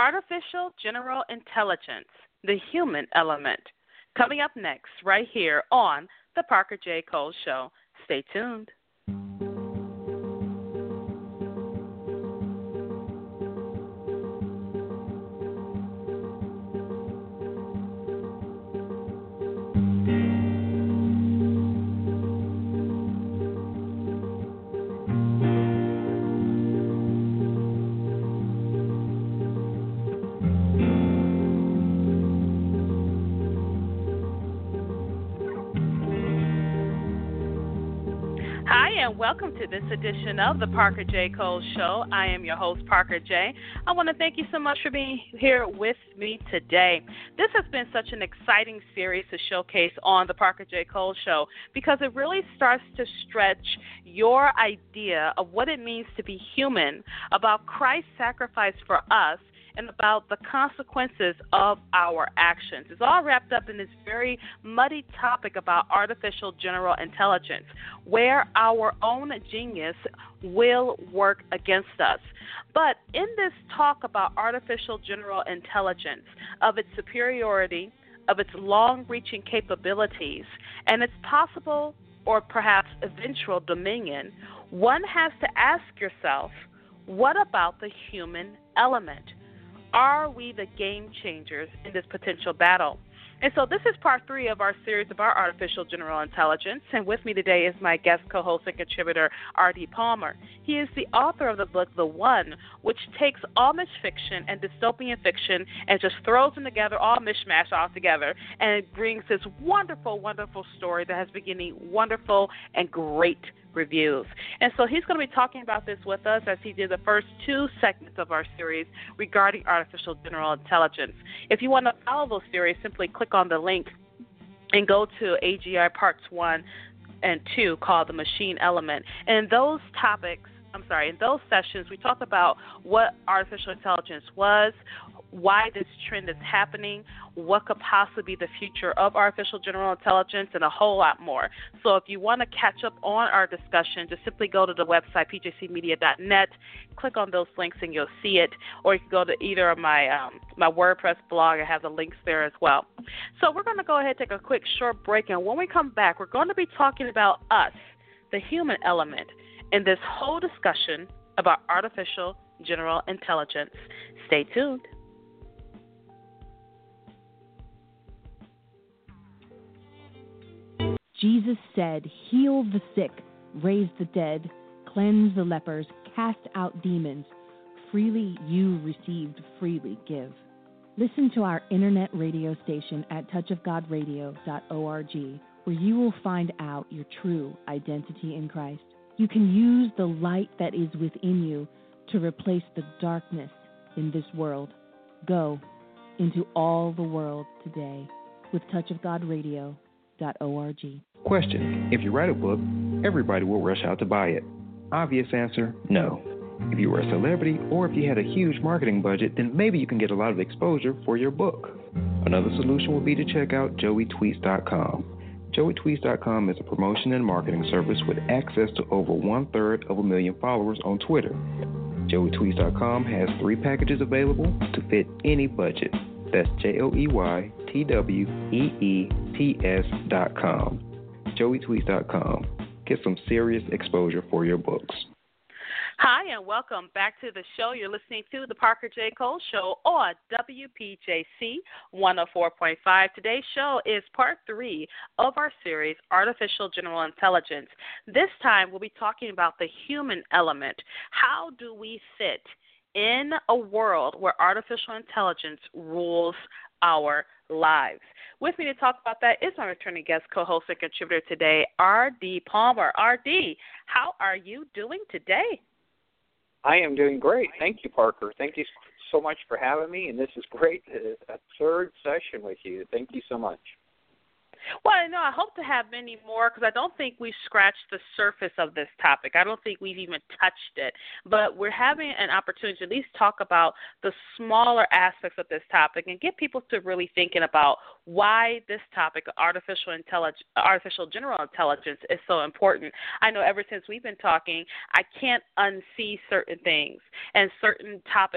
Artificial General Intelligence, the Human Element. Coming up next, right here on The Parker J. Cole Show. Stay tuned. And welcome to this edition of the Parker J. Cole Show. I am your host, Parker J. I want to thank you so much for being here with me today. This has been such an exciting series to showcase on the Parker J. Cole Show because it really starts to stretch your idea of what it means to be human, about Christ's sacrifice for us, and about the consequences of our actions. It's all wrapped up in this very muddy topic about artificial general intelligence, where our own genius will work against us. But in this talk about artificial general intelligence, of its superiority, of its long-reaching capabilities, and its possible or perhaps eventual dominion, one has to ask yourself, what about the human element? Are we the game changers in this potential battle? And so this is part 3 of our series about artificial general intelligence. And with me today is my guest co-host and contributor, R.D. Palmer. He is the author of the book, The One, which takes Amish fiction and dystopian fiction and just throws them together, all mishmash all together, and it brings this wonderful, wonderful story that has been getting wonderful and great reviews. And so he's going to be talking about this with us as he did the first 2 segments of our series regarding artificial general intelligence. If you want to follow those series, simply click on the link and go to AGI Parts 1 and 2 called The Machine Element. And in those sessions, we talked about what artificial intelligence was, why this trend is happening, what could possibly be the future of artificial general intelligence, and a whole lot more. So if you want to catch up on our discussion, just simply go to the website, pjcmedia.net, click on those links and you'll see it, or you can go to either of my WordPress blog. I have the links there as well. So we're going to go ahead and take a quick short break, and when we come back, we're going to be talking about us, the human element, in this whole discussion about artificial general intelligence. Stay tuned. Jesus said, heal the sick, raise the dead, cleanse the lepers, cast out demons. Freely you received, freely give. Listen to our internet radio station at touchofgodradio.org, where you will find out your true identity in Christ. You can use the light that is within you to replace the darkness in this world. Go into all the world today with touchofgodradio.org. Question: if you write a book, everybody will rush out to buy it. Obvious answer, no. If you were a celebrity or if you had a huge marketing budget, then maybe you can get a lot of exposure for your book. Another solution would be to check out joeytweets.com. joeytweets.com is a promotion and marketing service with access to over 1/3 followers on Twitter. joeytweets.com has 3 packages available to fit any budget. That's joeytweets.com. joeytweets.com. Get some serious exposure for your books. Hi, and welcome back to the show. You're listening to The Parker J. Cole Show on WPJC 104.5. Today's show is part 3 of our series, Artificial General Intelligence. This time, we'll be talking about the human element. How do we fit in a world where artificial intelligence rules our lives? With me to talk about that is my returning guest, co-host, and contributor today, R.D. Palmer. R.D., how are you doing today? I am doing great. Thank you, Parker. Thank you so much for having me, and this is great. A 3rd session with you. Thank you so much. Well, I hope to have many more because I don't think we've scratched the surface of this topic. I don't think we've even touched it. But we're having an opportunity to at least talk about the smaller aspects of this topic and get people to really thinking about why this topic, artificial general intelligence, is so important. I know ever since we've been talking, I can't unsee certain things and certain topics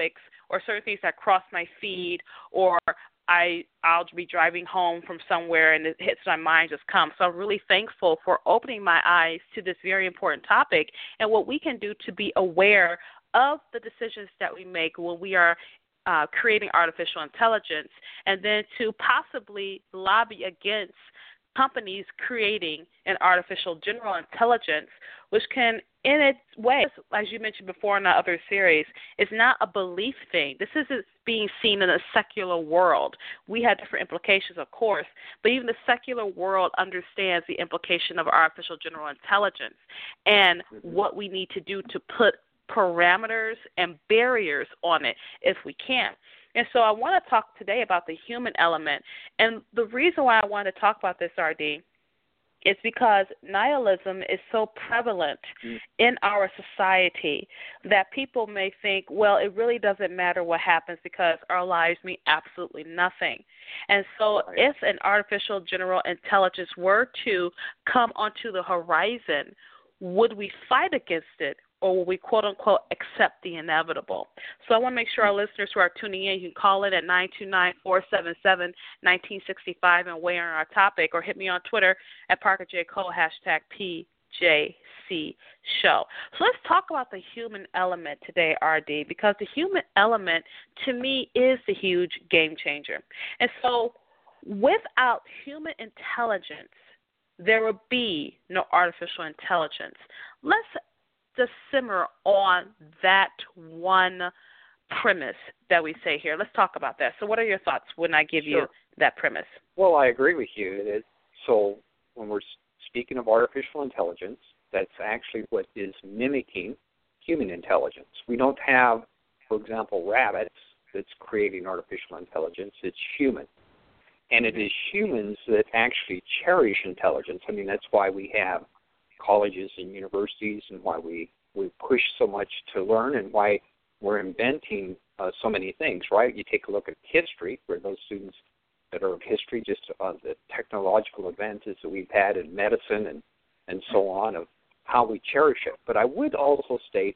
or certain things that cross my feed, or I'll be driving home from somewhere and it hits my mind just comes. So I'm really thankful for opening my eyes to this very important topic and what we can do to be aware of the decisions that we make when we are creating artificial intelligence, and then to possibly lobby against companies creating an artificial general intelligence, which can, in its way, as you mentioned before in our other series, is not a belief thing. This isn't being seen in a secular world. We have different implications, of course, but even the secular world understands the implication of artificial general intelligence and what we need to do to put parameters and barriers on it if we can. And so I want to talk today about the human element. And the reason why I want to talk about this, RD, is because nihilism is so prevalent in our society that people may think, well, it really doesn't matter what happens because our lives mean absolutely nothing. And so if an artificial general intelligence were to come onto the horizon, would we fight against it? Or will we, quote, unquote, accept the inevitable? So I want to make sure our listeners who are tuning in, you can call in at 929-477-1965 and weigh in on our topic, or hit me on Twitter at Parker J. Cole, #PJC Show. So let's talk about the human element today, RD, because the human element, to me, is the huge game changer. And so without human intelligence, there will be no artificial intelligence. Let's just simmer on that one premise that we say here. Let's talk about that. So what are your thoughts when I give you that premise? Well, I agree with you. So when we're speaking of artificial intelligence, that's actually what is mimicking human intelligence. We don't have, for example, rabbits that's creating artificial intelligence. It's human. And it is humans that actually cherish intelligence. I mean, that's why we have colleges and universities, and why we push so much to learn, and why we're inventing so many things, right? You take a look at history, for those students that are of history, just the technological advances that we've had in medicine and so on, of how we cherish it. But I would also state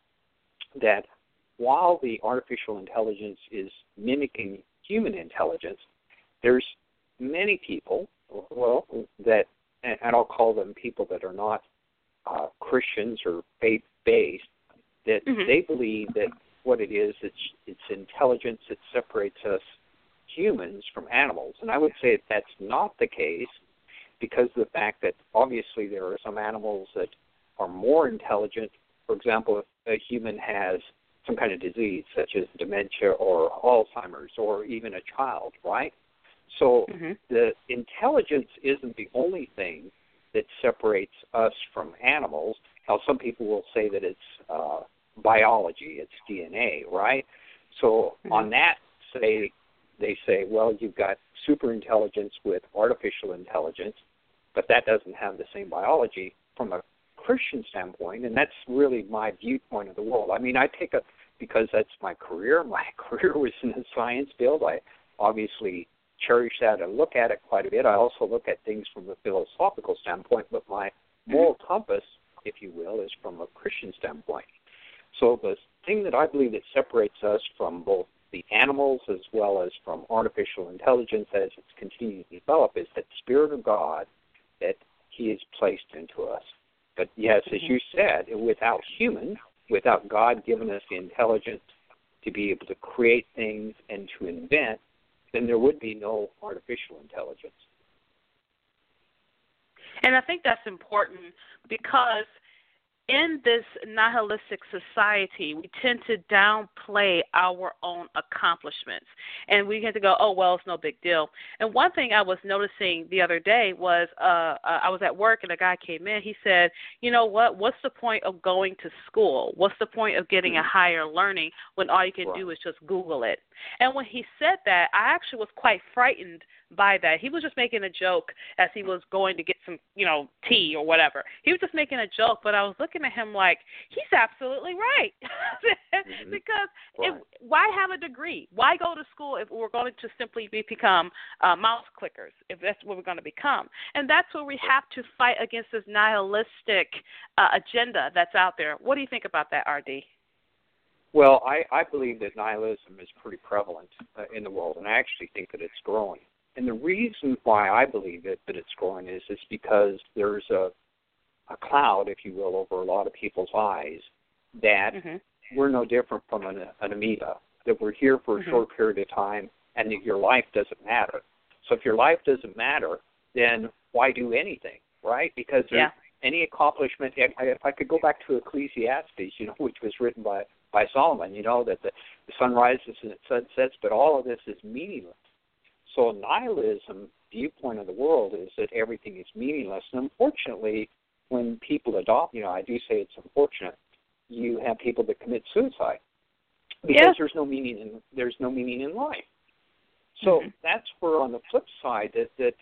that while the artificial intelligence is mimicking human intelligence, there's many people, that, and I'll call them people that are not Christians or faith-based, that they believe that what it is, it's intelligence that separates us humans from animals. And I would say that that's not the case, because of the fact that obviously there are some animals that are more intelligent. For example, if a human has some kind of disease, such as dementia or Alzheimer's, or even a child, right? So the intelligence isn't the only thing that separates us from animals. Now, some people will say that it's biology, it's DNA, right? So on that, they say, well, you've got super intelligence with artificial intelligence, but that doesn't have the same biology from a Christian standpoint, and that's really my viewpoint of the world. I mean, because that's my career. My career was in the science field. I obviously cherish that and look at it quite a bit. I also look at things from a philosophical standpoint, but my moral compass, if you will, is from a Christian standpoint. So the thing that I believe that separates us from both the animals as well as from artificial intelligence as it's continuing to develop is that Spirit of God that He has placed into us. But yes, as you said, without God giving us the intelligence to be able to create things and to invent, then there would be no artificial intelligence. And I think that's important, because in this nihilistic society, we tend to downplay our own accomplishments. And we tend to go, oh, well, it's no big deal. And one thing I was noticing the other day was I was at work and a guy came in. He said, you know what? What's the point of going to school? What's the point of getting a higher learning when all you can do is just Google it? And when he said that, I actually was quite frightened by that. He was just making a joke as he was going to get some, tea or whatever. He was just making a joke, but I was looking at him like, he's absolutely right. Because why have a degree? Why go to school if we're going to simply become mouse clickers, if that's what we're going to become? And that's where we have to fight against this nihilistic agenda that's out there. What do you think about that, RD? Well, I believe that nihilism is pretty prevalent in the world, and I actually think that it's growing. And the reason why I believe that it's growing is because there's a cloud, if you will, over a lot of people's eyes that we're no different from an amoeba, that we're here for a short period of time and that your life doesn't matter. So if your life doesn't matter, then why do anything, right? Because any accomplishment, if I could go back to Ecclesiastes, which was written by Solomon, that the sun rises and the sun sets, but all of this is meaningless. So a nihilism viewpoint of the world is that everything is meaningless. And unfortunately, when people adopt, I do say it's unfortunate, you have people that commit suicide because there's no meaning in life. So that's where, on the flip side, that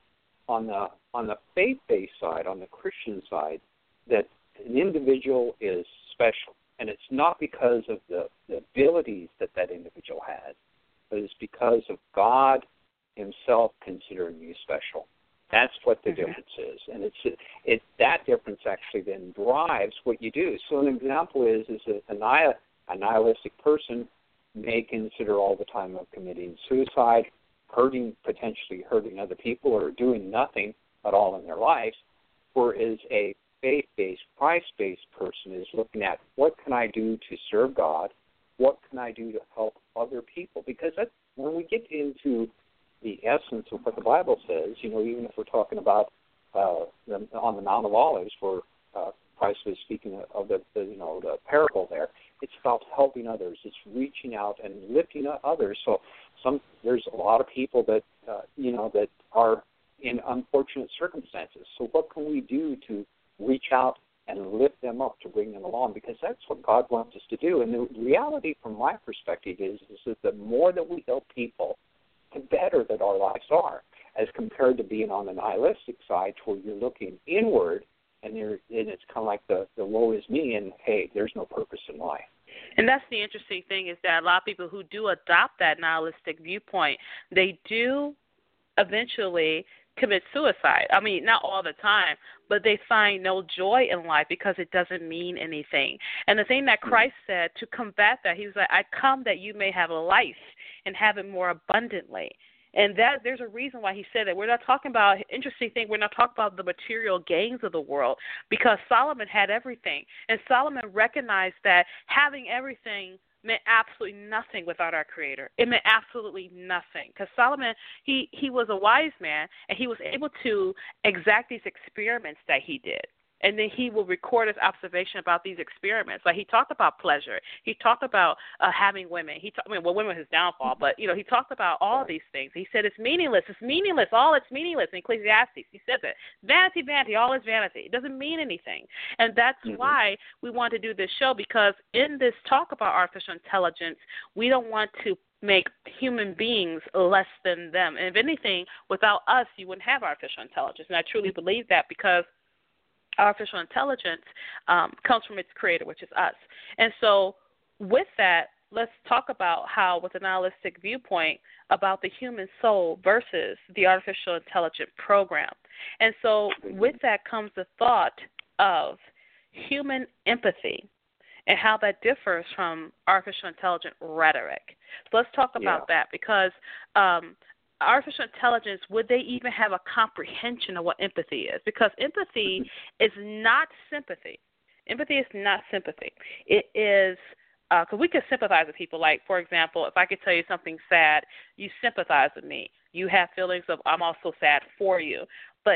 on the faith-based side, on the Christian side, that an individual is special. And it's not because of the abilities that individual has, but it's because of God himself considering you special. That's what the difference is. And it's that difference actually then drives what you do. So an example is a nihilistic person may consider all the time of committing suicide, potentially hurting other people, or doing nothing at all in their lives, whereas a faith-based, Christ-based person is looking at what can I do to serve God, what can I do to help other people, because that's when we get into the essence of what the Bible says, even if we're talking about on the Mount of Olives where Christ was speaking of the parable there, it's about helping others. It's reaching out and lifting up others. So there's a lot of people that, that are in unfortunate circumstances. So what can we do to reach out and lift them up, to bring them along? Because that's what God wants us to do. And the reality from my perspective is that the more that we help people, the better that our lives are, as compared to being on the nihilistic side where you're looking inward and it's kind of like the woe is me and, hey, there's no purpose in life. And that's the interesting thing, is that a lot of people who do adopt that nihilistic viewpoint, they do eventually commit suicide. I mean, not all the time, but they find no joy in life because it doesn't mean anything. And the thing that Christ said to combat that, he was like, I come that you may have life and have it more abundantly. And that there's a reason why he said that. We're not talking about, interesting thing, we're not talking about the material gains of the world, because Solomon had everything. And Solomon recognized that having everything meant absolutely nothing without our Creator. It meant absolutely nothing. Because Solomon, he was a wise man, and he was able to exact these experiments that he did. And then he will record his observation about these experiments. Like, he talked about pleasure. He talked about having women. Women was his downfall, but, he talked about all these things. He said it's meaningless. It's meaningless. All it's meaningless. In Ecclesiastes, he says it. Vanity, vanity, all is vanity. It doesn't mean anything. And that's why we want to do this show, because in this talk about artificial intelligence, we don't want to make human beings less than them. And if anything, without us, you wouldn't have artificial intelligence. And I truly believe that, because artificial intelligence comes from its creator, which is us. And so with that, let's talk about how, with a nihilistic viewpoint, about the human soul versus the artificial intelligent program. And so with that comes the thought of human empathy and how that differs from artificial intelligent rhetoric. So let's talk about that, because artificial intelligence, would they even have a comprehension of what empathy is? Because empathy is not sympathy. Empathy is not sympathy. It is, because we can sympathize with people. Like, for example, if I could tell you something sad, you sympathize with me. You have feelings of, I'm also sad for you. But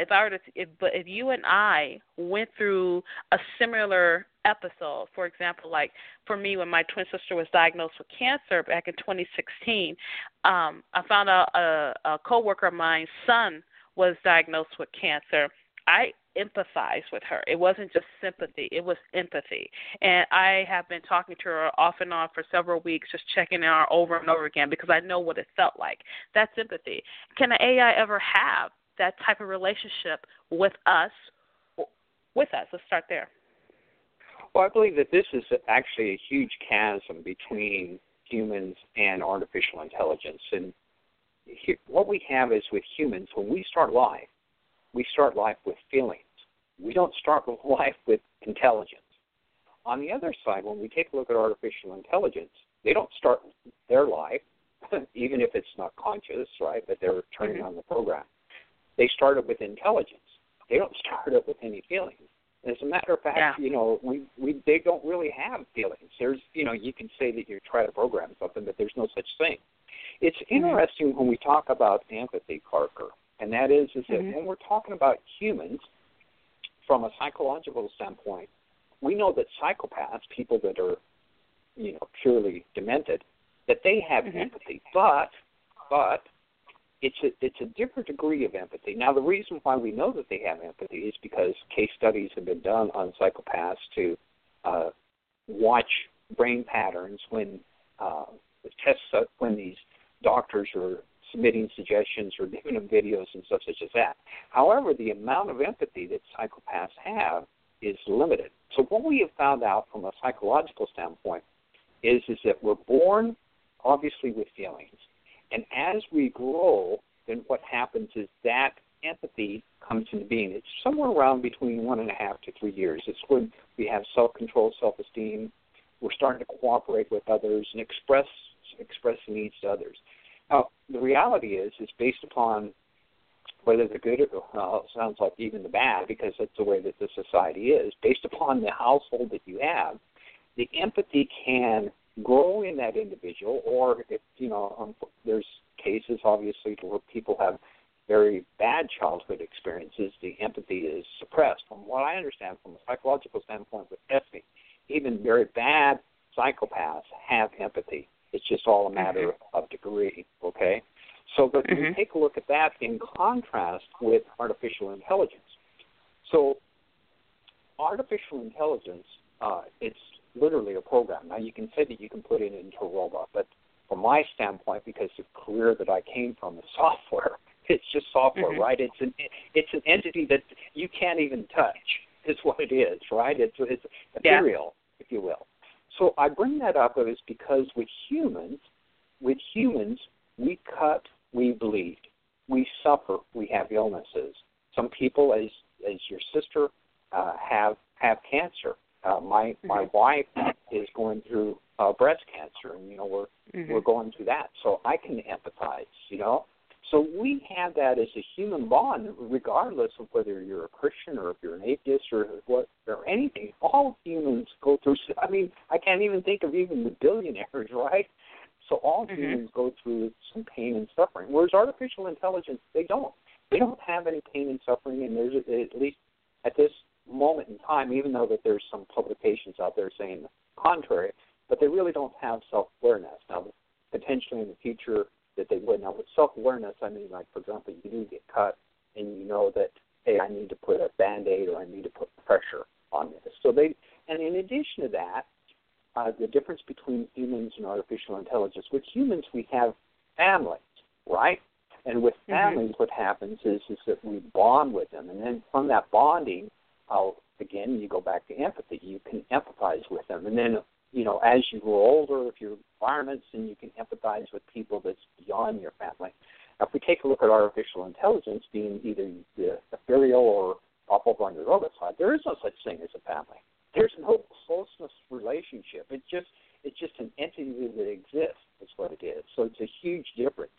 if you and I went through a similar episode, for example, like for me, when my twin sister was diagnosed with cancer back in 2016, I found out a coworker of mine's son was diagnosed with cancer. I empathized with her. It wasn't just sympathy, it was empathy. And I have been talking to her off and on for several weeks, just checking in on her over and over again, because I know what it felt like. That's empathy. Can an AI ever have that type of relationship with us? Let's start there. Well, I believe that this is actually a huge chasm between humans and artificial intelligence. And what we have is, with humans, when we start life with feelings. We don't start life with intelligence. on the other side, when we take a look at artificial intelligence, they don't start their life, even if it's not conscious, right, but they're turning on the program. They start it with intelligence. They don't start it with any feelings. As a matter of fact, they don't really have feelings. There's, you can say that you try to program something, but there's no such thing. It's interesting when we talk about empathy, Parker, and that is that when we're talking about humans, from a psychological standpoint, we know that psychopaths, people that are, purely demented, that they have empathy, but it's a different degree of empathy. Now, the reason why we know that they have empathy is because case studies have been done on psychopaths to watch brain patterns when when these doctors are submitting suggestions or giving them videos and stuff such as that. However, the amount of empathy that psychopaths have is limited. So what we have found out from a psychological standpoint is that we're born, obviously, with feelings. And as we grow, then what happens is that empathy comes into being. It's somewhere around between 1.5 to 3 years. It's when we have self-control, self-esteem. We're starting to cooperate with others and express needs to others. Now, the reality is based upon whether the good or it sounds like even the bad, because that's the way that the society is, based upon the household that you have, the empathy can grow in that individual, or if, there's cases, obviously, where people have very bad childhood experiences, the empathy is suppressed. From what I understand from a psychological standpoint with empathy, even very bad psychopaths have empathy. It's just all a matter of degree, okay? So but we take a look at that in contrast with artificial intelligence. So artificial intelligence, it's literally a program. Now, you can say that you can put it into a robot, but from my standpoint, because the career that I came from is software, it's just software, right? It's an entity that you can't even touch is what it is, right? It's ethereal, if you will. So I bring that up is because with humans, we cut, we bleed, we suffer, we have illnesses. Some people, as your sister, have cancer. My wife is going through breast cancer, and we're going through that. So I can empathize, So we have that as a human bond, regardless of whether you're a Christian or if you're an atheist or anything. All humans go through. I mean, I can't even think of even the billionaires, right? So all humans go through some pain and suffering. Whereas artificial intelligence, they don't. They don't have any pain and suffering, and there's at least at this moment in time, even though that there's some publications out there saying the contrary, but they really don't have self-awareness. Now, potentially in the future that they would. Now, with self-awareness, I mean, like, for example, you do get cut, and you know that, hey, I need to put a Band-Aid or I need to put pressure on this. And in addition to that, the difference between humans and artificial intelligence, with humans we have families, right? And with families what happens is that we bond with them. And then from that bonding, again, you go back to empathy. You can empathize with them. And then, as you grow older, if your environments, then you can empathize with people that's beyond your family. Now, if we take a look at artificial intelligence being either the ethereal or up over on your other side, there is no such thing as a family. There's no closeness relationship. It's just an entity that exists. That's what it is. So it's a huge difference.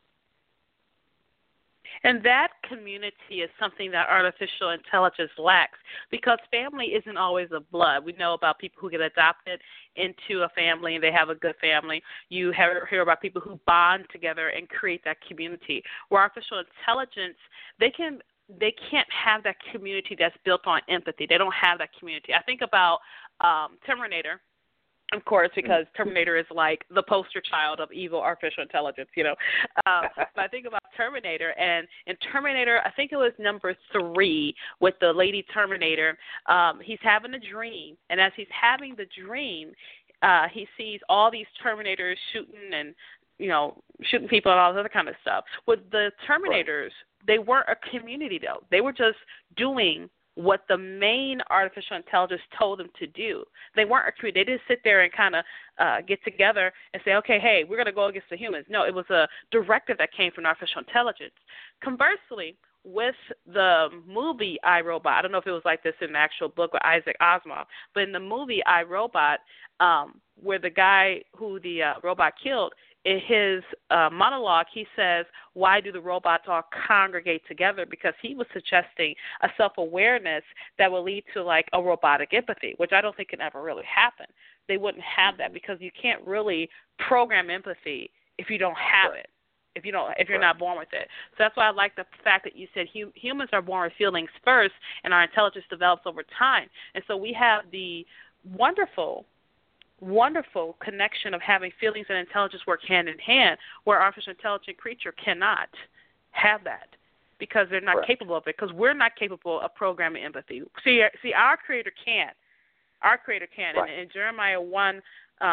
And that community is something that artificial intelligence lacks, because family isn't always of blood. We know about people who get adopted into a family and they have a good family. You hear about people who bond together and create that community. Where artificial intelligence, they can't have that community that's built on empathy. They don't have that community. I think about Terminator, of course, because Terminator is like the poster child of evil artificial intelligence, But I think about Terminator, and in Terminator, I think it was number 3 with the lady Terminator, he's having a dream, and as he's having the dream, he sees all these Terminators shooting and, shooting people and all this other kind of stuff. With the Terminators, they weren't a community, though. They were just doing what the main artificial intelligence told them to do. They weren't a community. They didn't sit there and kind of get together and say, okay, hey, we're going to go against the humans. No, it was a directive that came from artificial intelligence. Conversely, with the movie I, Robot, I don't know if it was like this in the actual book with Isaac Asimov, but in the movie I, Robot, where the guy who the robot killed, in his monologue, he says, why do the robots all congregate together? Because he was suggesting a self-awareness that will lead to like a robotic empathy, which I don't think can ever really happen. They wouldn't have that because you can't really program empathy if you don't have it, if you're not born with it. So that's why I like the fact that you said humans are born with feelings first and our intelligence develops over time. And so we have the wonderful connection of having feelings and intelligence work hand in hand, where artificial intelligent creature cannot have that because they're not capable of it, because we're not capable of programming empathy. See, our Creator can. Our Creator can. And in Jeremiah 1,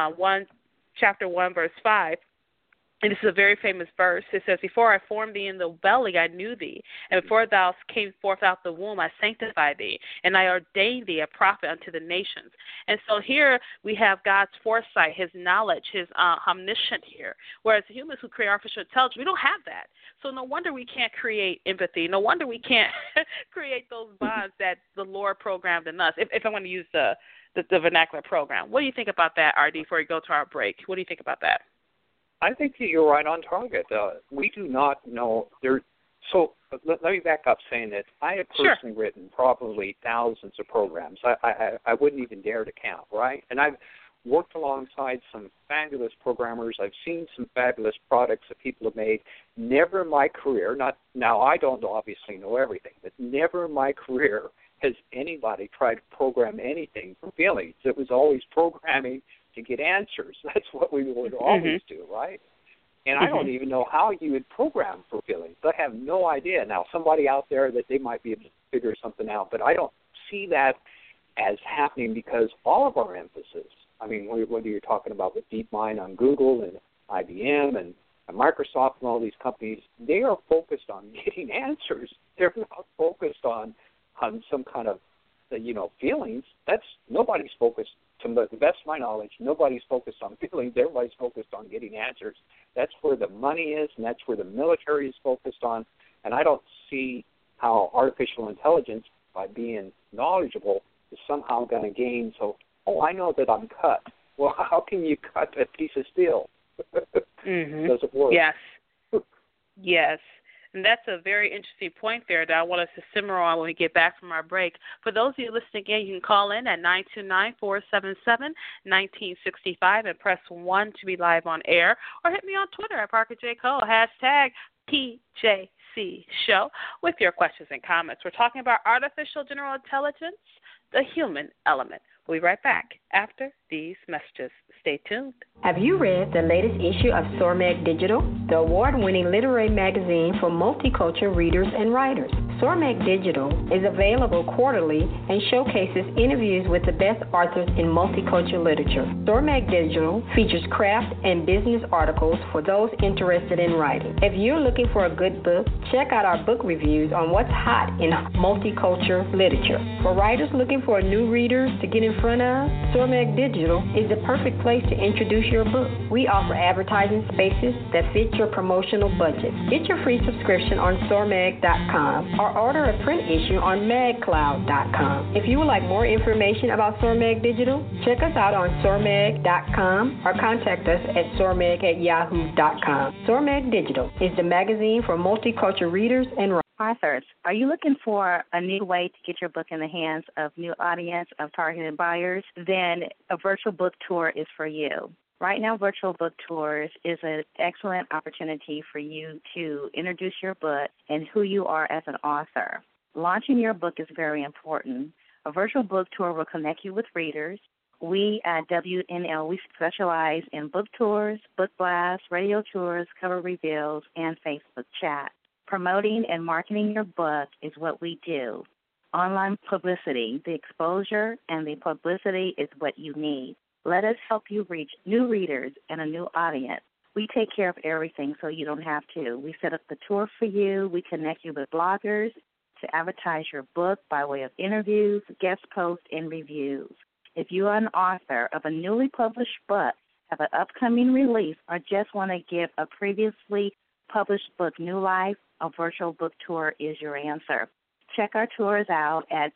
chapter 1, verse 5, and this is a very famous verse. It says, before I formed thee in the belly, I knew thee. And before thou came forth out the womb, I sanctified thee. And I ordained thee a prophet unto the nations. And so here we have God's foresight, his knowledge, his omniscient here. Whereas humans who create artificial intelligence, we don't have that. So no wonder we can't create empathy. No wonder we can't create those bonds that the Lord programmed in us, if I want to use the vernacular program. What do you think about that, RD, before we go to our break? What do you think about that? I think that you're right on target. We do not know. So let me back up saying that I have personally written probably thousands of programs. I wouldn't even dare to count, right? And I've worked alongside some fabulous programmers. I've seen some fabulous products that people have made. Never in my career, now I don't obviously know everything, but never in my career has anybody tried to program anything for feelings. It was always programming to get answers. That's what we would always do, right? And I don't even know how you would program for feelings. I have no idea. Now, somebody out there that they might be able to figure something out, but I don't see that as happening because all of our emphasis, I mean, whether you're talking about with DeepMind on Google and IBM and Microsoft and all these companies, they are focused on getting answers. They're not focused on some kind of, feelings. Nobody's focused. To the best of my knowledge, nobody's focused on feelings. Everybody's focused on getting answers. That's where the money is, and that's where the military is focused on. And I don't see how artificial intelligence, by being knowledgeable, is somehow going to gain. So, I know that I'm cut. Well, how can you cut a piece of steel? Does it work? Yes. And that's a very interesting point there that I want us to simmer on when we get back from our break. For those of you listening in, you can call in at 929-477-1965 and press 1 to be live on air, or hit me on Twitter at Parker J. Cole, hashtag PJC Show, with your questions and comments. We're talking about artificial general intelligence, the human element. We'll be right back after these messages. Stay tuned. Have you read the latest issue of SORMAG Digital, the award-winning literary magazine for multicultural readers and writers? SORMAG Digital is available quarterly and showcases interviews with the best authors in multicultural literature. SORMAG Digital features craft and business articles for those interested in writing. If you're looking for a good book, check out our book reviews on what's hot in multicultural literature. For writers looking for new readers to get in front of, SORMAG Digital is the perfect place to introduce your book. We offer advertising spaces that fit your promotional budget. Get your free subscription on SORMAG.com or order a print issue on MagCloud.com. If you would like more information about SORMAG Digital, check us out on SORMAG.com or contact us at SORMAG@yahoo.com. SORMAG Digital is the magazine for multicultural readers and writers. Authors, are you looking for a new way to get your book in the hands of new audience of targeted buyers? Then a virtual book tour is for you. Right now, virtual book tours is an excellent opportunity for you to introduce your book and who you are as an author. Launching your book is very important. A virtual book tour will connect you with readers. We at WNL, we specialize in book tours, book blasts, radio tours, cover reveals, and Facebook chat. Promoting and marketing your book is what we do. Online publicity, the exposure and the publicity is what you need. Let us help you reach new readers and a new audience. We take care of everything so you don't have to. We set up the tour for you. We connect you with bloggers to advertise your book by way of interviews, guest posts, and reviews. If you are an author of a newly published book, have an upcoming release, or just want to give a previously published book, New Life, a virtual book tour is your answer. Check our tours out at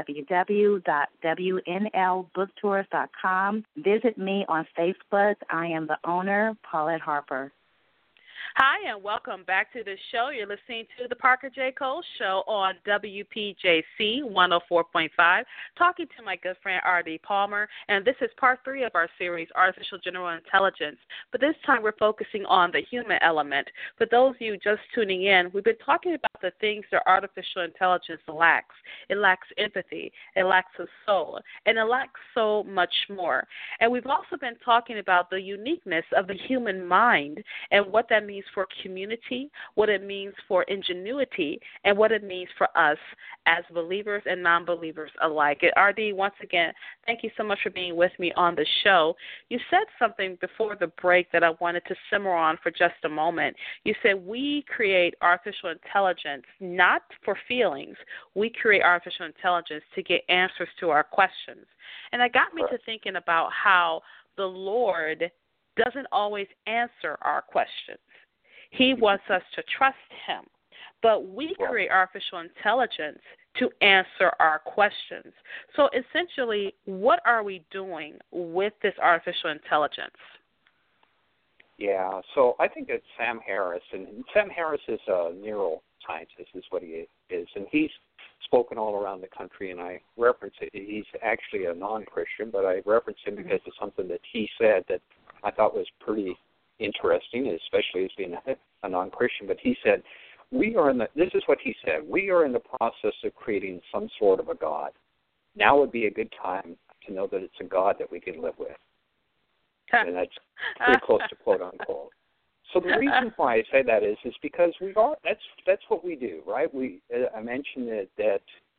www.wnlbooktours.com. Visit me on Facebook. I am the owner, Paulette Harper. Hi, and welcome back to the show. You're listening to the Parker J. Cole Show on WPJC 104.5, talking to my good friend R.D. Palmer, and this is part 3 of our series, Artificial General Intelligence. But this time we're focusing on the human element. For those of you just tuning in, we've been talking about the things that artificial intelligence lacks. It lacks empathy, it lacks a soul, and it lacks so much more. And we've also been talking about the uniqueness of the human mind and what that means for community, what it means for ingenuity, and what it means for us as believers and non-believers alike. And RD, once again, thank you so much for being with me on the show. You said something before the break that I wanted to simmer on for just a moment. You said we create artificial intelligence not for feelings. We create artificial intelligence to get answers to our questions. And that got me to thinking about how the Lord doesn't always answer our questions. He wants us to trust him. But we create artificial intelligence to answer our questions. So essentially, what are we doing with this artificial intelligence? Yeah, so I think it's Sam Harris, and Sam Harris is a neuroscientist, is what he is, and he's spoken all around the country, and I reference it. He's actually a non-Christian, but I reference him because of something that he said that I thought was pretty interesting, especially as being a non-Christian. But he said, this is what he said, we are in the process of creating some sort of a God. Now would be a good time to know that it's a God that we can live with. And that's pretty close to quote unquote. So the reason why I say that is because that's what we do, right? I mentioned that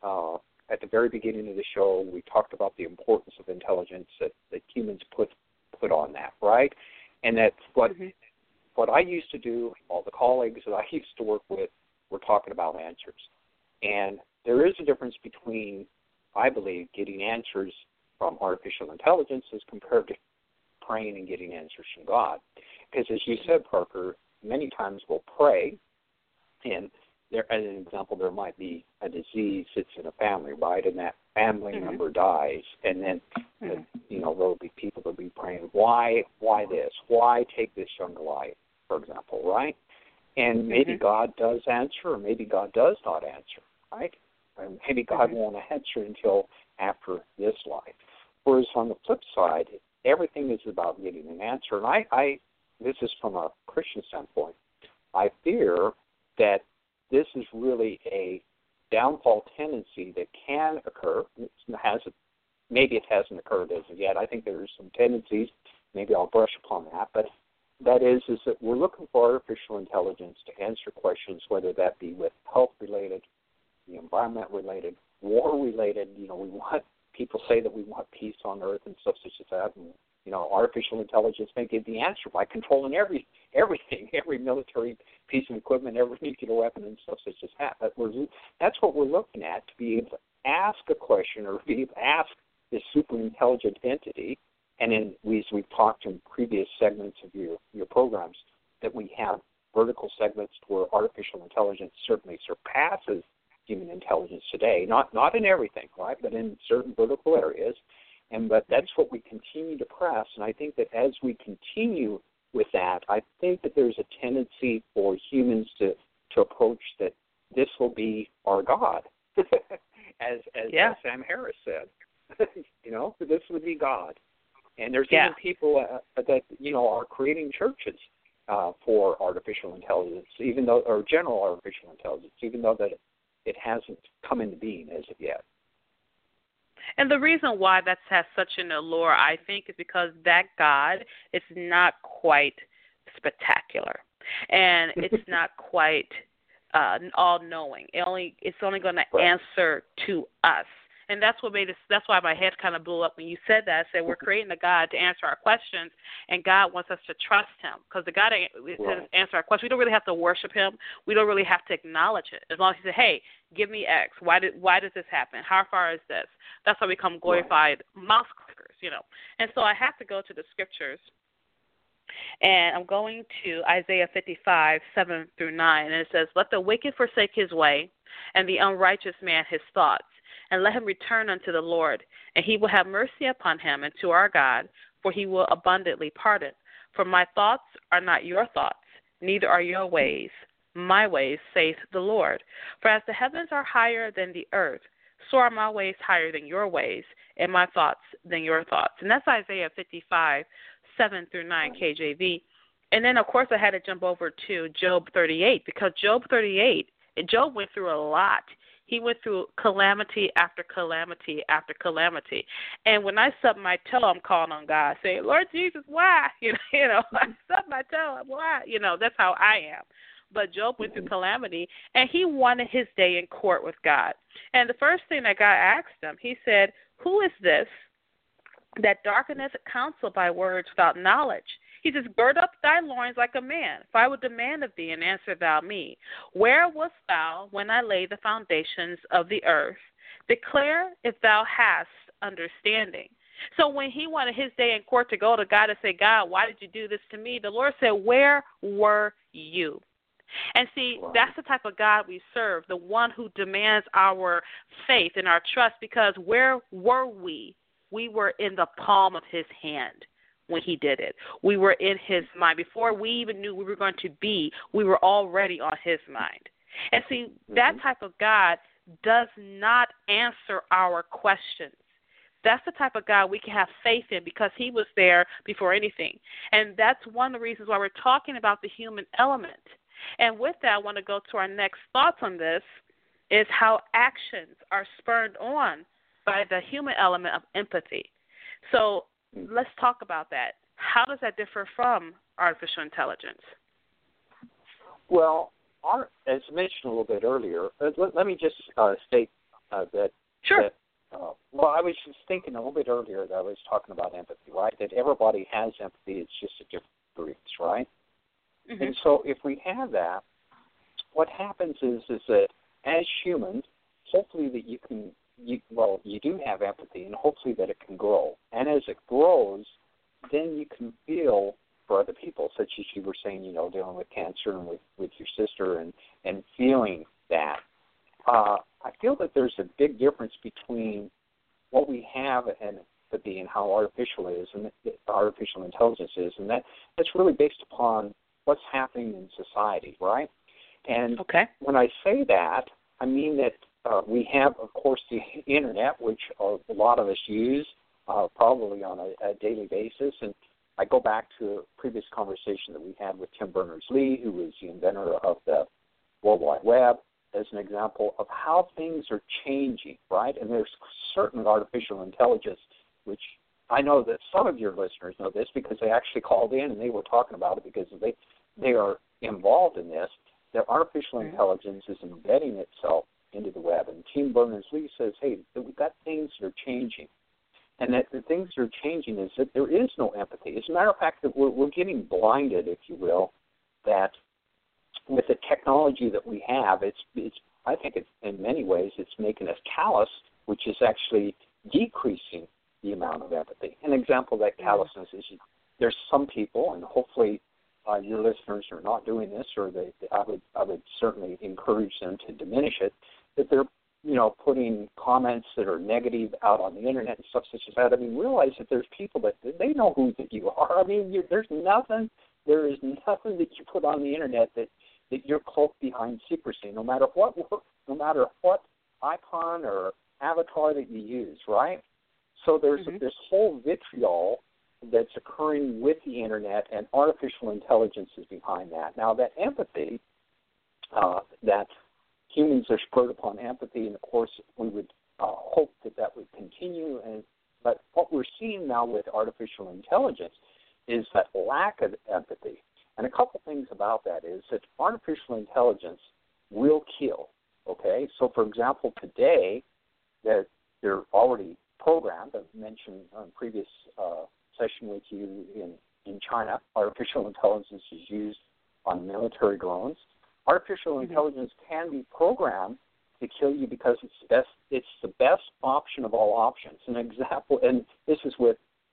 at the very beginning of the show, we talked about the importance of intelligence that humans put on that, right? And that's what I used to do, all the colleagues that I used to work with were talking about answers. And there is a difference between, I believe, getting answers from artificial intelligence as compared to praying and getting answers from God. Because as you said, Parker, many times we'll pray, and there, as an example, there might be a disease that's in a family, right? And that family member dies, and then there'll be people that'll be praying, why this? Why take this young life, for example, right? And maybe God does answer, or maybe God does not answer, right? And maybe God won't answer until after this life. Whereas on the flip side, everything is about getting an answer. And I this is from a Christian standpoint, I fear that this is really a downfall tendency that can occur. Maybe it hasn't occurred as of yet. I think there's some tendencies. Maybe I'll brush upon that. But that is that we're looking for artificial intelligence to answer questions, whether that be with health-related, environment-related, war-related. We want people say that we want peace on Earth and stuff such as that. And, artificial intelligence may give the answer by controlling everything, every military piece of equipment, every nuclear weapon and stuff such as that. But that's what we're looking at, to be able to ask a question or be able to ask this super intelligent entity. And as we've talked in previous segments of your programs, that we have vertical segments where artificial intelligence certainly surpasses human intelligence today. Not in everything, right, but in certain vertical areas. But that's what we continue to press. And I think that as we continue with that, I think that there's a tendency for humans to approach that this will be our God, as Sam Harris said. This would be God. And there's even people that are creating churches for artificial intelligence, or general artificial intelligence, even though that it hasn't come into being as of yet. And the reason why that has such an allure, I think, is because that God is not quite spectacular, and it's not quite all-knowing. It's only going to answer to us. And that's why my head kind of blew up when you said that. I said, we're creating a God to answer our questions, and God wants us to trust him, because the God to answer our questions, we don't really have to worship him. We don't really have to acknowledge it. As long as he said, hey, give me X. Why does this happen? How far is this? That's how we become glorified mouse clickers, And so I have to go to the scriptures And I'm going to Isaiah 55, 7 through 9. And it says, "Let the wicked forsake his way, and the unrighteous man his thoughts. And let him return unto the Lord. And he will have mercy upon him and to our God, for he will abundantly pardon. For my thoughts are not your thoughts, neither are your ways my ways, saith the Lord. For as the heavens are higher than the earth, so are my ways higher than your ways, and my thoughts than your thoughts." And that's Isaiah 55, 7 through 9, KJV. And then, of course, I had to jump over to Job 38, because Job 38, Job went through a lot. He went through calamity after calamity after calamity. And when I stub my toe, I'm calling on God, saying, "Lord Jesus, why?" You know, I stub my toe, why? You know, that's how I am. But Job went through calamity, and he wanted his day in court with God. And the first thing that God asked him, he said, "Who is this that darkeneth counsel by words without knowledge?" He says, "Gird up thy loins like a man, for I will demand of thee, and answer thou me. Where wast thou when I laid the foundations of the earth? Declare if thou hast understanding." So when he wanted his day in court to go to God and say, "God, why did you do this to me?" the Lord said, "Where were you?" And see, that's the type of God we serve, the one who demands our faith and our trust, because where were we? We were in the palm of his hand when he did it. We were in his mind. Before we even knew we were going to be, we were already on his mind. And see, that type of God does not answer our questions. That's the type of God we can have faith in, because he was there before anything. And that's one of the reasons why we're talking about the human element. And with that, I want to go to our next thoughts on this, is how actions are spurred on by the human element of empathy. So let's talk about that. How does that differ from artificial intelligence? Well, as mentioned a little bit earlier, let me just state that. Sure. That, well, I was just thinking a little bit earlier that I was talking about empathy, right? That everybody has empathy. It's just a different degrees, right? Mm-hmm. And so if we have that, what happens is that as humans, hopefully that you do have empathy, and hopefully that it can grow. And as it grows, then you can feel for other people, such as you were saying, dealing with cancer and with your sister and feeling that. I feel that there's a big difference between what we have and empathy and how artificial it is, and artificial intelligence is, and that's really based upon what's happening in society, right? And when I say that, I mean that we have, of course, the Internet, which a lot of us use probably on a daily basis. And I go back to a previous conversation that we had with Tim Berners-Lee, who was the inventor of the World Wide Web, as an example of how things are changing, right? And there's certain artificial intelligence, which I know that some of your listeners know this because they actually called in and they were talking about it because they are involved in this. That artificial intelligence is embedding itself into the web. And Tim Berners-Lee says, hey, we've got things that are changing. And that the things that are changing is that there is no empathy. As a matter of fact, that we're getting blinded, if you will, that with the technology that we have, I think it's in many ways it's making us callous, which is actually decreasing the amount of empathy. An example of that callousness is there's some people, and hopefully your listeners are not doing this, or I would certainly encourage them to diminish it, that they're putting comments that are negative out on the internet and stuff such as that. I mean, realize that there's people that they know who that you are. I mean, there is nothing that you put on the internet that you're cloaked behind secrecy, no matter what icon or avatar that you use, right? So there's this whole vitriol that's occurring with the internet, and artificial intelligence is behind that. Now, that empathy, that humans are spurred upon empathy, and of course we would hope that would continue. But what we're seeing now with artificial intelligence is that lack of empathy. And a couple things about that is that artificial intelligence will kill. Okay, so for example, today that they're already programmed. I've mentioned on previous session with you in China, artificial intelligence is used on military drones. Artificial intelligence can be programmed to kill you because it's the best option of all options. An example, and this is with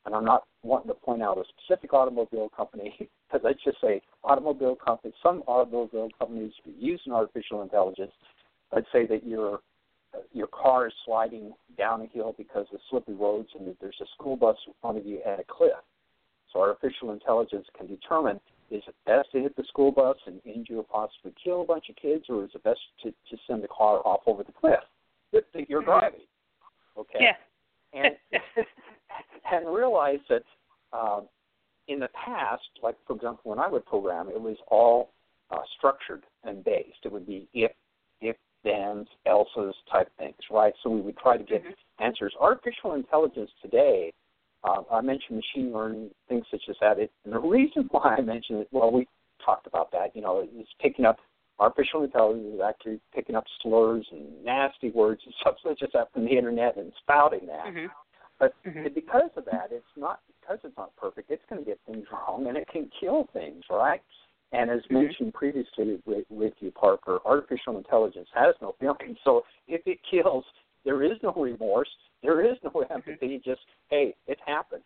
and I'm not wanting to point out a specific automobile company, but let's just say automobile companies, some automobile companies using artificial intelligence. Let's say that your car is sliding down a hill because of slippery roads and that there's a school bus in front of you at a cliff. So artificial intelligence can determine, is it best to hit the school bus and injure or possibly kill a bunch of kids, or is it best to send the car off over the cliff that you're driving? Okay. Yeah. and realize that in the past, like, for example, when I would program, it was all structured and based. It would be if, thens, else's type things, right? So we would try to get answers. Artificial intelligence today, I mentioned machine learning, things such as that. And the reason why I mentioned it, well, we talked about that, it's picking up, artificial intelligence is actually picking up slurs and nasty words and stuff such as that from the Internet and spouting that. But because of that, it's not perfect, it's going to get things wrong, and it can kill things, right? And as mentioned previously with you, Parker, artificial intelligence has no feelings. So if it kills, there is no remorse, there is no empathy, just, hey, it happened.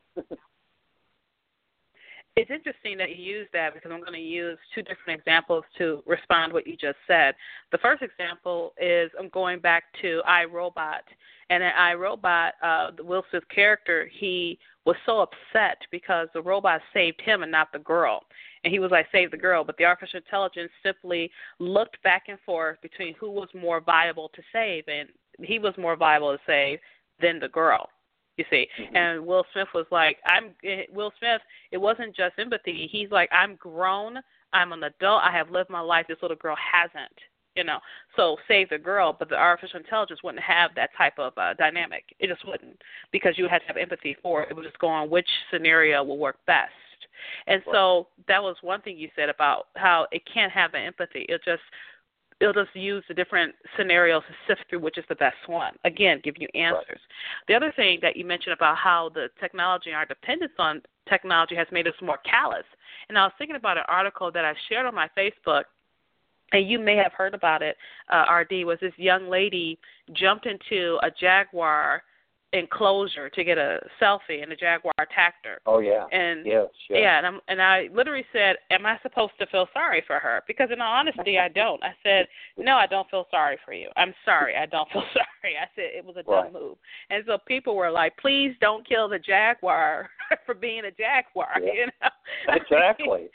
It's interesting that you use that because I'm going to use two different examples to respond to what you just said. The first example is I'm going back to iRobot. And in iRobot, the Will Smith character, he was so upset because the robot saved him and not the girl. And he was like, save the girl. But the artificial intelligence simply looked back and forth between who was more viable to save. And he was more viable to save than the girl. You see, and Will Smith was like, Will Smith, it wasn't just empathy. He's like, I'm grown, I'm an adult, I have lived my life, this little girl hasn't, So save the girl, but the artificial intelligence wouldn't have that type of dynamic. It just wouldn't, because you had to have empathy for it. It would just go on which scenario will work best. And so that was one thing you said about how it can't have the empathy. It'll just use the different scenarios to sift through which is the best one. Again, give you answers. Right. The other thing that you mentioned about how the technology and our dependence on technology has made us more callous. And I was thinking about an article that I shared on my Facebook, and you may have heard about it, RD, was this young lady jumped into a Jaguar enclosure to get a selfie, and the Jaguar attacked her. Oh, yeah. And yes. Yeah, and I literally said, am I supposed to feel sorry for her? Because in all honesty, I don't. I said, no, I don't feel sorry for you. I'm sorry, I don't feel sorry. I said it was a dumb move. And so people were like, please don't kill the Jaguar for being a Jaguar, Exactly.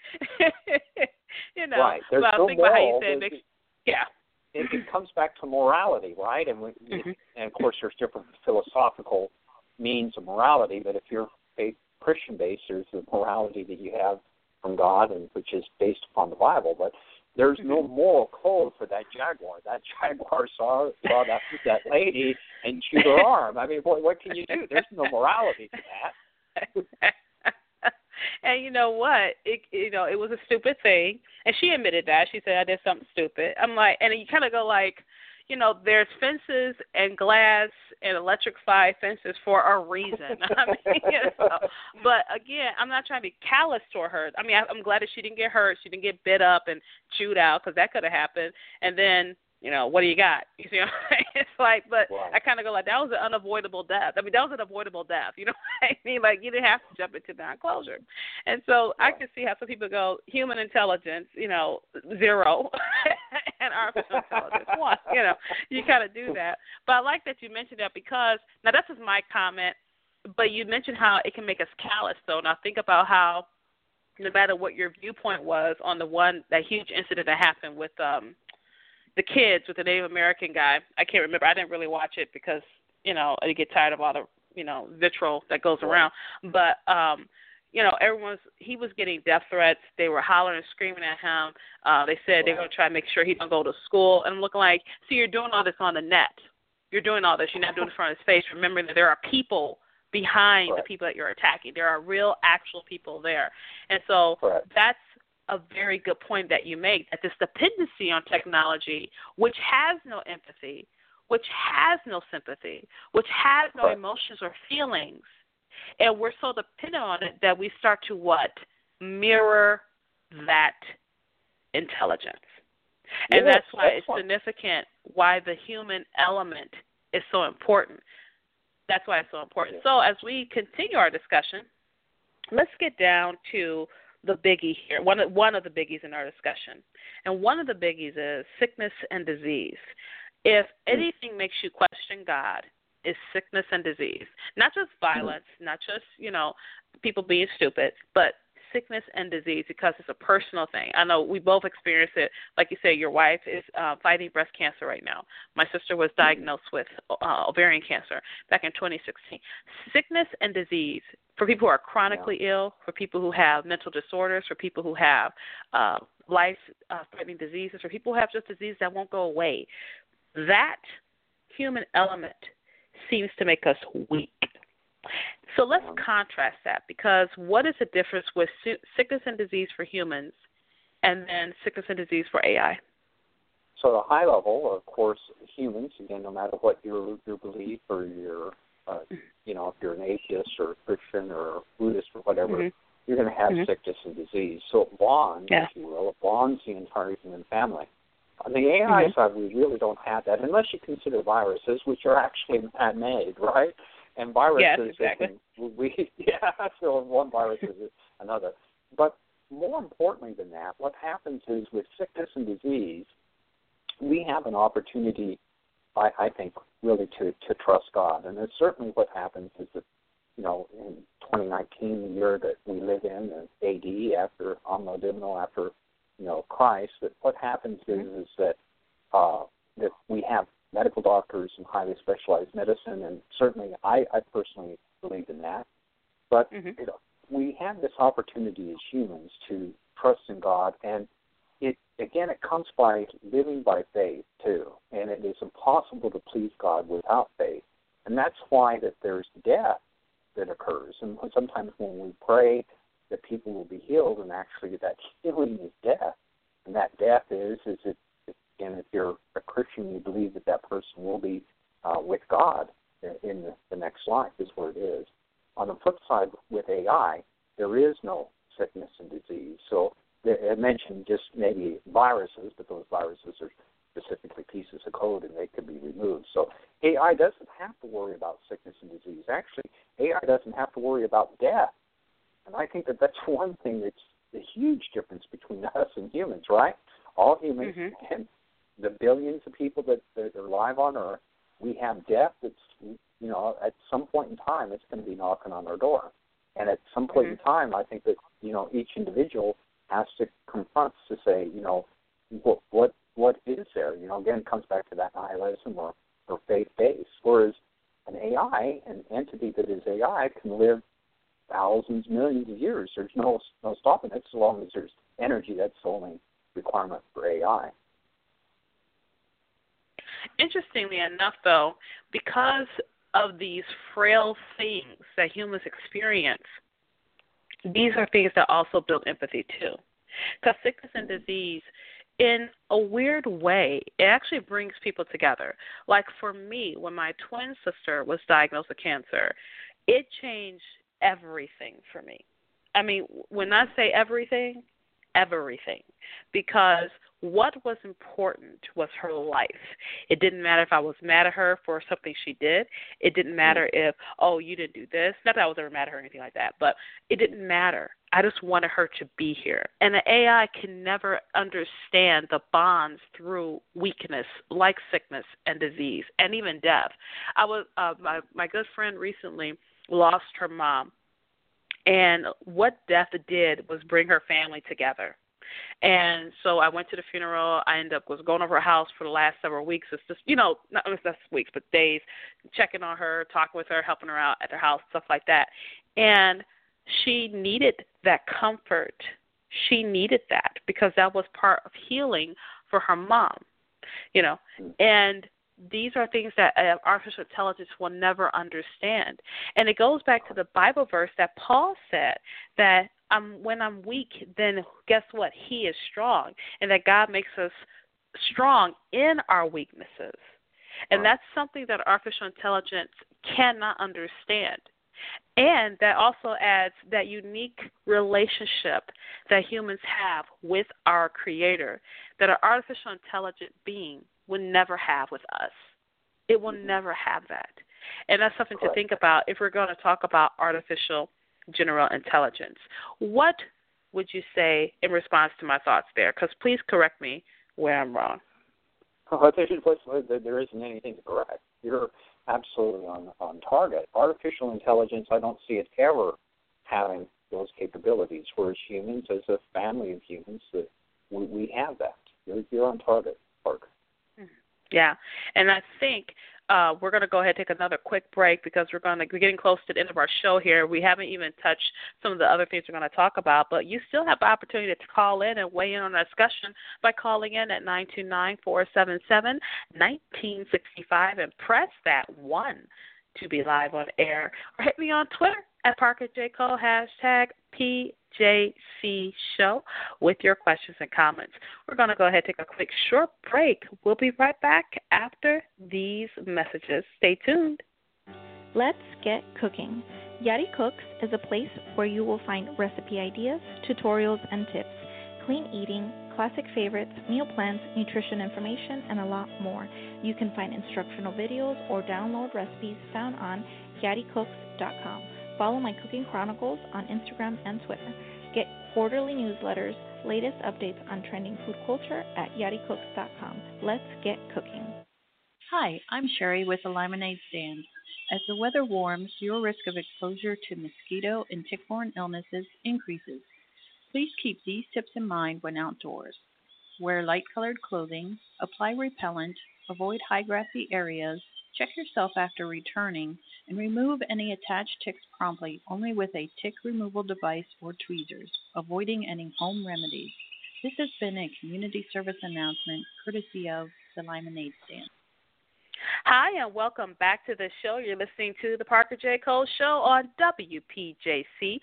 Right. There's no moral. It comes back to morality, right? And and of course, there's different philosophical means of morality. But if you're Christian-based, there's the morality that you have from God, and which is based upon the Bible. But there's no moral code for that Jaguar. That Jaguar saw that lady and chewed her arm. I mean, boy, what can you do? There's no morality to that. And you know what? It was a stupid thing. And she admitted that. She said, I did something stupid. I'm like, and you kind of go like, there's fences and glass and electrified fences for a reason. But again, I'm not trying to be callous toward her. I mean, I'm glad that she didn't get hurt. She didn't get bit up and chewed out, because that could have happened. And then, what do you got? You see what I'm saying? It's like, but I kind of go like, that was an unavoidable death. I mean, that was an avoidable death. You know what I mean? Like, you didn't have to jump into the enclosure. And so I can see how some people go, human intelligence, 0, and artificial intelligence 1. You kind of do that. But I like that you mentioned that, because, now this is my comment, but you mentioned how it can make us callous, though. Now think about how, no matter what your viewpoint was on that huge incident that happened with the kids with the Native American guy. I can't remember. I didn't really watch it because, I get tired of all the, vitriol that goes around. But, he was getting death threats. They were hollering and screaming at him. They said they're going to try to make sure he don't go to school. And I'm looking like, see, you're doing all this on the net. You're doing all this. You're not doing it in front of his face. Remembering that there are people behind the people that you're attacking. There are real, actual people there. And so that's a very good point that you make, that this dependency on technology, which has no empathy, which has no sympathy, which has no emotions or feelings, and we're so dependent on it that we start to mirror that intelligence. And that's why it's significant why the human element is so important. That's why it's so important. So as we continue our discussion, let's get down to the biggie here, one of the biggies in our discussion. And one of the biggies is sickness and disease. If anything makes you question God, it's sickness and disease. Not just violence, not just, people being stupid, but sickness and disease, because it's a personal thing. I know we both experience it. Like you say, your wife is fighting breast cancer right now. My sister was diagnosed with ovarian cancer back in 2016. Sickness and disease, for people who are chronically ill, for people who have mental disorders, for people who have life-threatening diseases, for people who have just disease that won't go away, that human element seems to make us weak. So let's contrast that, because what is the difference with sickness and disease for humans and then sickness and disease for AI? So at a high level, of course, humans, again, no matter what your belief or your, if you're an atheist or a Christian or a Buddhist or whatever, you're going to have sickness and disease. So it bonds, if you will, it bonds the entire human family. On the AI side, we really don't have that, unless you consider viruses, which are actually man-made, right? And viruses, so one virus is another. But more importantly than that, what happens is with sickness and disease, we have an opportunity, I think, really to trust God. And it's certainly what happens is that, in 2019, the year that we live in, AD, after Anno Domini, after, Christ, that what happens is that that we have medical doctors and highly specialized medicine, and certainly I personally believe in that. But we have this opportunity as humans to trust in God, and it comes by living by faith too. And it is impossible to please God without faith, and that's why that there's death that occurs. And sometimes when we pray that people will be healed, and actually that healing is death, and that death is it. And if you're a Christian, you believe that person will be with God in the next life, is where it is. On the flip side, with AI, there is no sickness and disease. So I mentioned just maybe viruses, but those viruses are specifically pieces of code, and they can be removed. So AI doesn't have to worry about sickness and disease. Actually, AI doesn't have to worry about death. And I think that that's one thing that's the huge difference between us and humans, right? All humans and the billions of people that are alive on Earth, we have death that's, at some point in time, it's going to be knocking on our door. And at some point in time, I think that, each individual has to confront to say, what is there? Again, it comes back to that nihilism or faith-based. Whereas an AI, an entity that is AI, can live thousands, millions of years. There's no stopping it so long as there's energy. That's the only requirement for AI. Interestingly enough, though, because of these frail things that humans experience, these are things that also build empathy, too. Because sickness and disease, in a weird way, it actually brings people together. Like for me, when my twin sister was diagnosed with cancer, it changed everything for me. I mean, when I say everything, because what was important was her life. It didn't matter if I was mad at her for something she did. It didn't matter if, you didn't do this. Not that I was ever mad at her or anything like that, but it didn't matter. I just wanted her to be here. And the AI can never understand the bonds through weakness, like sickness and disease, and even death. I was my good friend recently lost her mom, and what death did was bring her family together. And so I went to the funeral. I was going over her house for the last several weeks. It's just, not just weeks, but days, checking on her, talking with her, helping her out at her house, stuff like that. And she needed that comfort. She needed that because that was part of healing for her mom, And these are things that artificial intelligence will never understand. And it goes back to the Bible verse that Paul said that when I'm weak, then guess what? He is strong, and that God makes us strong in our weaknesses. And that's something that artificial intelligence cannot understand. And that also adds that unique relationship that humans have with our Creator that an artificial intelligent being would never have with us. It will never have that. And that's something Correct. to think about if we're going to talk about artificial general intelligence. What would you say in response to my thoughts there? Because please correct me where I'm wrong. There isn't anything to correct. You're absolutely on target. Artificial intelligence, I don't see it ever having those capabilities, whereas humans, as a family of humans, that we have that. You're on target, Parker. Yeah, and I think we're going to go ahead and take another quick break because we're getting close to the end of our show here. We haven't even touched some of the other things we're going to talk about, but you still have the opportunity to call in and weigh in on the discussion by calling in at 929-477-1965 and press that 1 to be live on air. Or hit me on Twitter at Parker J. Cole, hashtag PJC Show with your questions and comments. We're going to go ahead and take a quick short break. We'll be right back after these messages. Stay tuned. Let's get cooking. Yadi Cooks is a place where you will find recipe ideas, tutorials, and tips, clean eating, classic favorites, meal plans, nutrition information, and a lot more. You can find instructional videos or download recipes found on YadiCooks.com. Follow my cooking chronicles on Instagram and Twitter. Get quarterly newsletters, latest updates on trending food culture at YadiCooks.com. Let's get cooking. Hi, I'm Sherry with the Lemonade Stand. As the weather warms, your risk of exposure to mosquito and tick-borne illnesses increases. Please keep these tips in mind when outdoors. Wear light-colored clothing, apply repellent, avoid high grassy areas, check yourself after returning, and remove any attached ticks promptly only with a tick removal device or tweezers, avoiding any home remedies. This has been a community service announcement courtesy of the Lemonade Stand. Hi, and welcome back to the show. You're listening to the Parker J. Cole Show on WPJC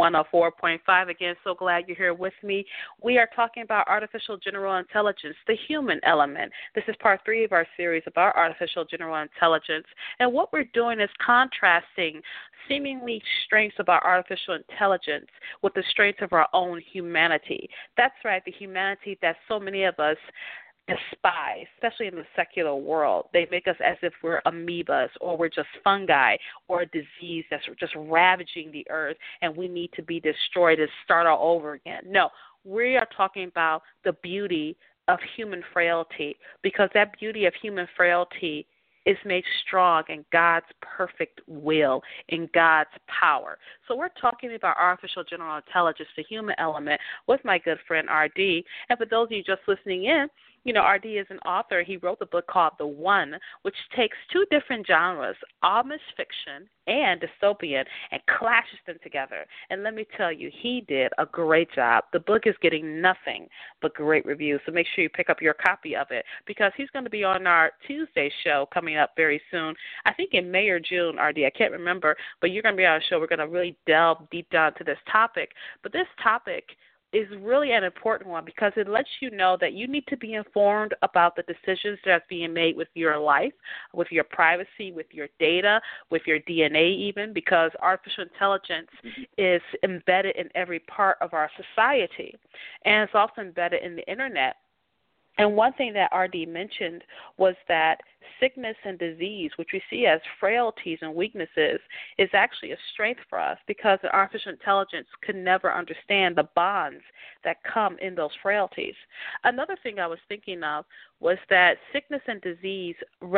104.5. Again, so glad you're here with me. We are talking about artificial general intelligence, the human element. This is part 3 of our series about artificial general intelligence. And what we're doing is contrasting seemingly strengths of our artificial intelligence with the strengths of our own humanity. That's right, the humanity that so many of us despise, especially in the secular world. They make us as if we're amoebas or we're just fungi or a disease that's just ravaging the earth and we need to be destroyed and start all over again. No, we are talking about the beauty of human frailty, because that beauty of human frailty is made strong in God's perfect will, in God's power. So we're talking about artificial general intelligence, the human element, with my good friend R.D. And for those of you just listening in, you know, R.D. is an author. He wrote a book called The One, which takes 2 different genres, Amish fiction and dystopian, and clashes them together. And let me tell you, he did a great job. The book is getting nothing but great reviews, so make sure you pick up your copy of it, because he's going to be on our Tuesday show coming up very soon. I think in May or June, R.D., I can't remember, but you're going to be on a show. We're going to really delve deep down to this topic. But this topic is really an important one because it lets you know that you need to be informed about the decisions that's being made with your life, with your privacy, with your data, with your DNA even, because artificial intelligence is embedded in every part of our society, and it's also embedded in the Internet. And one thing that R.D. mentioned was that sickness and disease, which we see as frailties and weaknesses, is actually a strength for us, because the artificial intelligence could never understand the bonds that come in those frailties. Another thing I was thinking of was that sickness and disease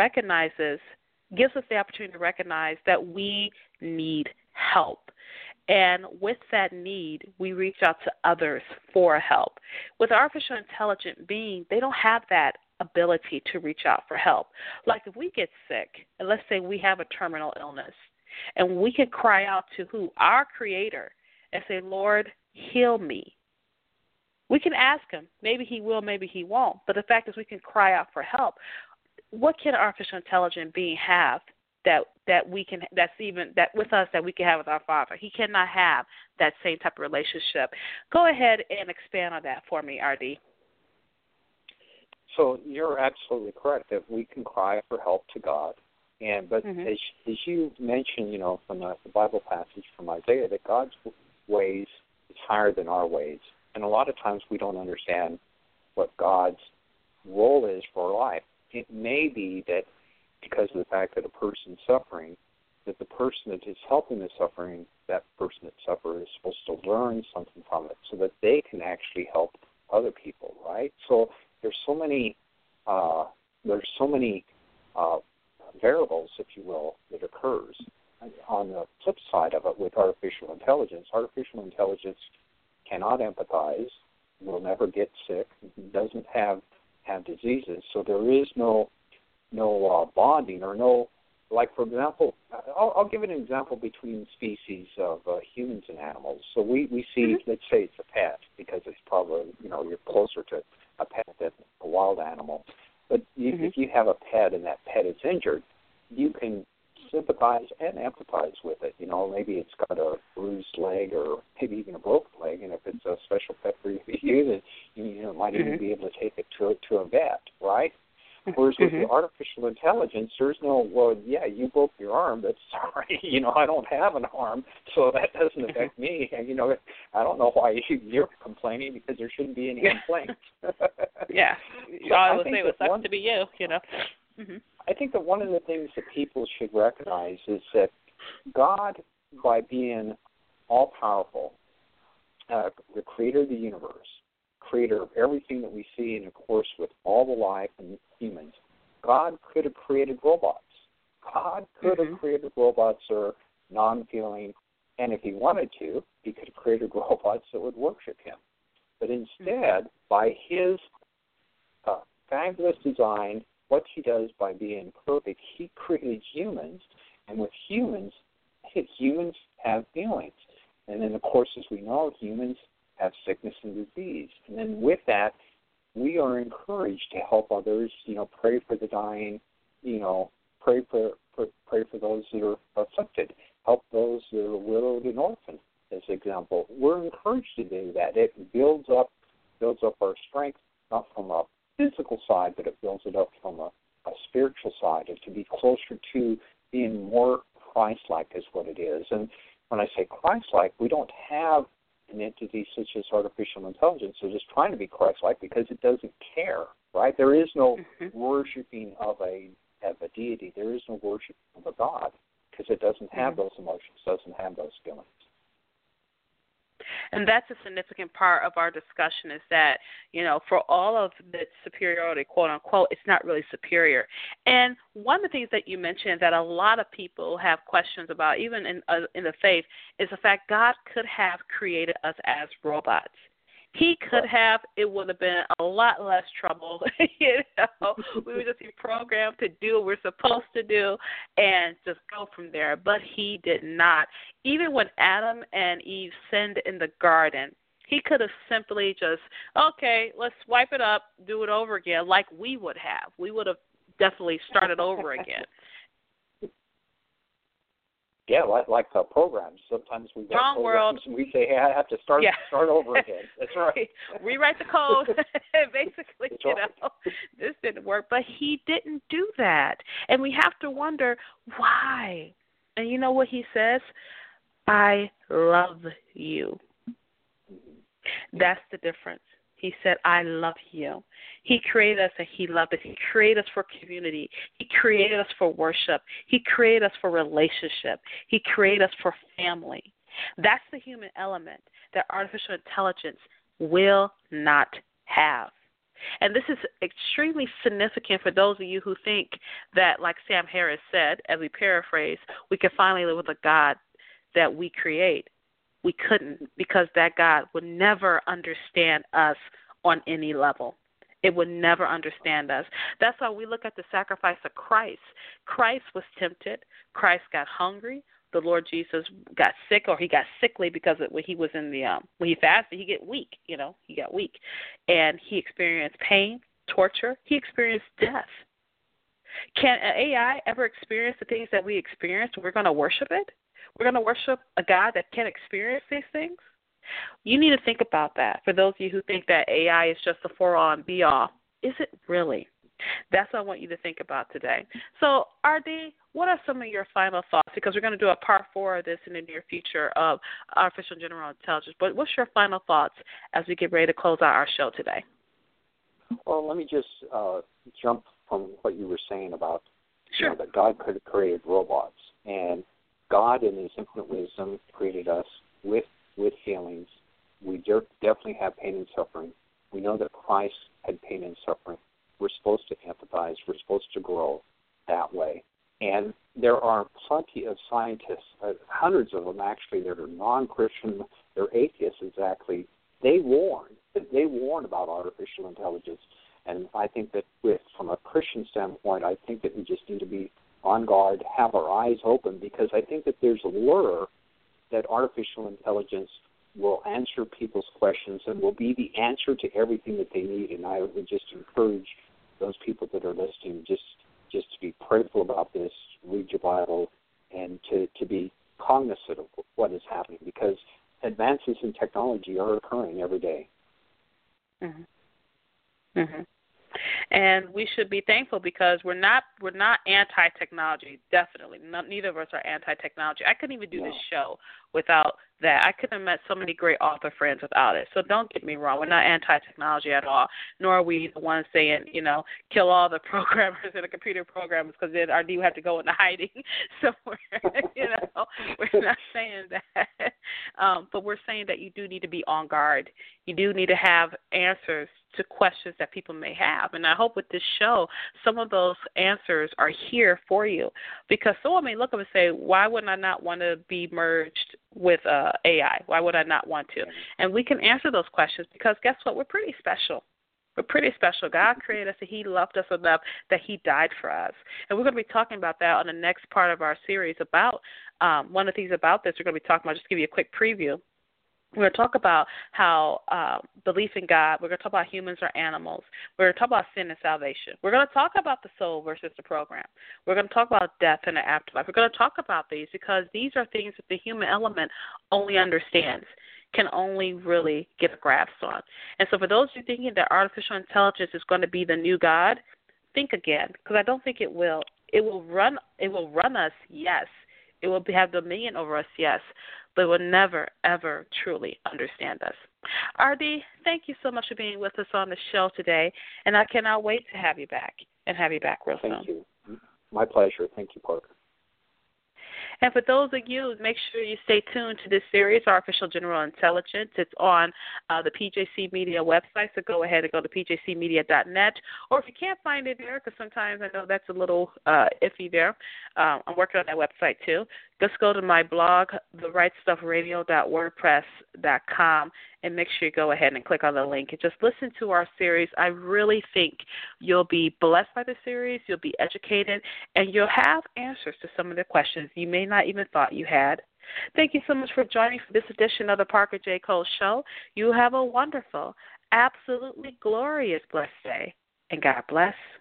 gives us the opportunity to recognize that we need help. And with that need, we reach out to others for help. With artificial intelligent beings, they don't have that ability to reach out for help. Like if we get sick, and let's say we have a terminal illness, and we can cry out to who? Our Creator, and say, Lord, heal me. We can ask Him. Maybe He will, maybe He won't. But the fact is we can cry out for help. What can an artificial intelligent being have that we can, that's even that with us, that we can have with our Father? He cannot have that same type of relationship. Go ahead and expand on that for me, R.D. So you're absolutely correct that we can cry for help to God, but as you mentioned, you know, from the Bible passage from Isaiah, that God's ways is higher than our ways, and a lot of times we don't understand what God's role is for our life. It may be that because of the fact that a person's suffering, that the person that is helping the suffering, that person that suffers, is supposed to learn something from it so that they can actually help other people, right? So there's so many variables, if you will, that occurs. On the flip side of it, with artificial intelligence cannot empathize, will never get sick, doesn't have diseases, so there is no bonding or no, like, for example, I'll give an example between species of humans and animals. So we see, let's say it's a pet, because it's probably, you're closer to a pet than a wild animal. But if you have a pet and that pet is injured, you can sympathize and empathize with it. Maybe it's got a bruised leg or maybe even a broken leg, and if it's a special pet for you, then you might even be able to take it to a vet, right? Whereas with the artificial intelligence, there's no, well, yeah, you broke your arm, but sorry, I don't have an arm, so that doesn't affect me. And, I don't know why you're complaining, because there shouldn't be any complaints. Yeah. So I would say it sucks to be you, I think that one of the things that people should recognize is that God, by being all-powerful, the creator of the universe, creator of everything that we see, and of course with all the life and humans, God could have created robots. God could have created robots that are non-feeling, and if he wanted to, he could have created robots that would worship him. But instead, by his fabulous design, what he does by being perfect, he created humans, and with humans have feelings. And then, of course, as we know, humans have sickness and disease. And then with that, we are encouraged to help others, pray for the dying, pray for those that are afflicted, help those that are widowed and orphaned, as an example. We're encouraged to do that. It builds up our strength, not from a physical side, but it builds it up from a spiritual side, and to be closer to being more Christ-like is what it is. And when I say Christ-like, we don't have an entity such as artificial intelligence that is trying to be Christ-like, because it doesn't care, right? There is no worshiping of a deity. There is no worship of a God, because it doesn't have those emotions, doesn't have those feelings. And that's a significant part of our discussion, is that, for all of the superiority, quote unquote, it's not really superior. And one of the things that you mentioned that a lot of people have questions about, even in the faith, is the fact God could have created us as robots. He could have. It would have been a lot less trouble. We would just be programmed to do what we're supposed to do and just go from there. But he did not. Even when Adam and Eve sinned in the garden, he could have simply just, okay, let's wipe it up, do it over again, like we would have. We would have definitely started over again. Yeah, like programs. Sometimes we get wrong world. And we say, hey, I have to start over again. That's right. Rewrite the code. Basically, this didn't work. But he didn't do that. And we have to wonder why. And you know what he says? I love you. That's the difference. He said, I love you. He created us and he loved us. He created us for community. He created us for worship. He created us for relationship. He created us for family. That's the human element that artificial intelligence will not have. And this is extremely significant for those of you who think that, like Sam Harris said, as we paraphrase, we can finally live with a God that we create. We couldn't, because that God would never understand us on any level. It would never understand us. That's why we look at the sacrifice of Christ. Christ was tempted. Christ got hungry. The Lord Jesus got sick, or he got sickly because when he was in the when he fasted, he get weak. He got weak, and he experienced pain, torture. He experienced death. Can an AI ever experience the things that we experienced? We're going to worship it. We're going to worship a God that can experience these things? You need to think about that. For those of you who think that AI is just a for-all and be-all, is it really? That's what I want you to think about today. So, RD, what are some of your final thoughts? Because we're going to do a part 4 of this in the near future of artificial general intelligence. But what's your final thoughts as we get ready to close out our show today? Well, let me just jump from what you were saying about Sure. That God could have created robots, and God, in His infinite wisdom, created us with feelings. We definitely have pain and suffering. We know that Christ had pain and suffering. We're supposed to empathize. We're supposed to grow that way. And there are plenty of scientists, hundreds of them actually, that are non-Christian, they're atheists exactly. They warn about artificial intelligence. And I think that from a Christian standpoint, I think that we just need to be on guard, have our eyes open, because I think that there's a lure that artificial intelligence will answer people's questions and will be the answer to everything that they need. And I would just encourage those people that are listening just to be prayerful about this, read your Bible, and to be cognizant of what is happening, because advances in technology are occurring every day. Mm-hmm. Mm-hmm. And we should be thankful, because we're not anti-technology. Definitely, neither of us are anti-technology. I couldn't even do this show without that. I couldn't have met so many great author friends without it. So don't get me wrong, we're not anti-technology at all. Nor are we the ones saying, kill all the programmers and the computer programmers, because then our you have to go into hiding somewhere. We're not saying that. But we're saying that you do need to be on guard. You do need to have answers to questions that people may have. And I hope with this show, some of those answers are here for you. Because someone may look up and say, why would I not want to be merged with AI? Why would I not want to? And we can answer those questions, because guess what? We're pretty special. We're pretty special. God created us, and He loved us enough that He died for us. And we're going to be talking about that on the next part of our series about one of the things about this we're going to be talking about. Just give you a quick preview. We're going to talk about how belief in God. We're going to talk about humans or animals. We're going to talk about sin and salvation. We're going to talk about the soul versus the program. We're going to talk about death and the afterlife. We're going to talk about these, because these are things that the human element only understands, can only really get a grasp on. And so for those of you thinking that artificial intelligence is going to be the new God, think again, because I don't think it will. It will run us, yes. It will have dominion over us, yes, but it will never, ever truly understand us. R.D., thank you so much for being with us on the show today, and I cannot wait to have you back, and have you back real soon. Thank you. My pleasure. Thank you, Parker. And for those of you, make sure you stay tuned to this series, Artificial General Intelligence. It's on the PJC Media website, so go ahead and go to pjcmedia.net. Or if you can't find it there, because sometimes I know that's a little iffy there, I'm working on that website too. Just go to my blog, therightstuffradio.wordpress.com, and make sure you go ahead and click on the link and just listen to our series. I really think you'll be blessed by the series, you'll be educated, and you'll have answers to some of the questions you may not even thought you had. Thank you so much for joining for this edition of the Parker J. Cole Show. You have a wonderful, absolutely glorious, blessed day, and God bless.